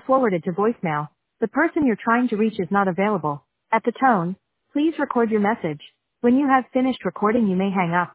forwarded to voicemail. The person you're trying to reach is not available. At the tone, please record your message. When you have finished recording, you may hang up.